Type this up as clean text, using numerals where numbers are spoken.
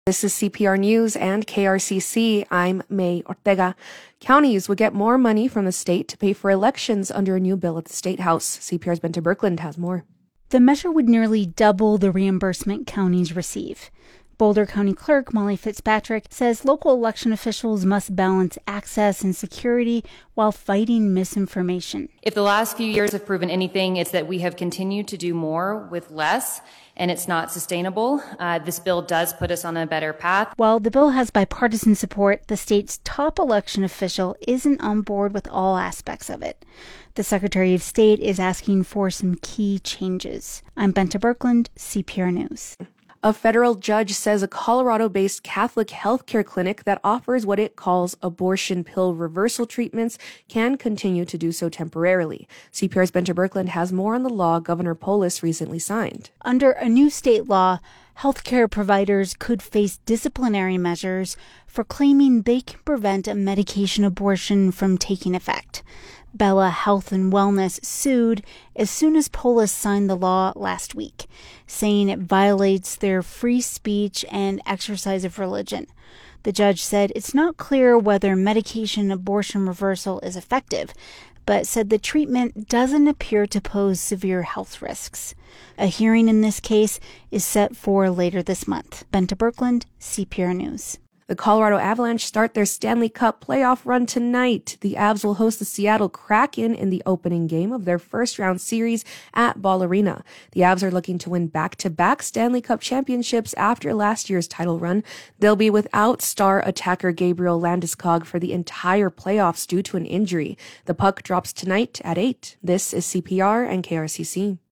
This is CPR News and KRCC. I'm May Ortega. Counties would get more money from the state to pay for elections under a new bill at the State House. CPR's Benta Birkeland has more. The measure would nearly double the reimbursement counties receive. Boulder County Clerk Molly Fitzpatrick says local election officials must balance access and security while fighting misinformation. If the last few years have proven anything, it's that we have continued to do more with less, and it's not sustainable. This bill does put us on a better path. While the bill has bipartisan support, the state's top election official isn't on board with all aspects of it. The Secretary of State is asking for some key changes. I'm Benta Birkeland, CPR News. A federal judge says a Colorado-based Catholic healthcare clinic that offers what it calls abortion pill reversal treatments can continue to do so temporarily. CPR's Benta Birkeland has more on the law Governor Polis recently signed. Under a new state law, healthcare providers could face disciplinary measures for claiming they can prevent a medication abortion from taking effect. Bella Health and Wellness sued as soon as Polis signed the law last week, saying it violates their free speech and exercise of religion. The judge said it's not clear whether medication abortion reversal is effective, but said the treatment doesn't appear to pose severe health risks. A hearing in this case is set for later this month. Benta Birkeland, CPR News. The Colorado Avalanche start their Stanley Cup playoff run tonight. The Avs will host the Seattle Kraken in the opening game of their first-round series at Ball Arena. The Avs are looking to win back-to-back Stanley Cup championships after last year's title run. They'll be without star attacker Gabriel Landeskog for the entire playoffs due to an injury. The puck drops tonight at 8. This is CPR and KRCC.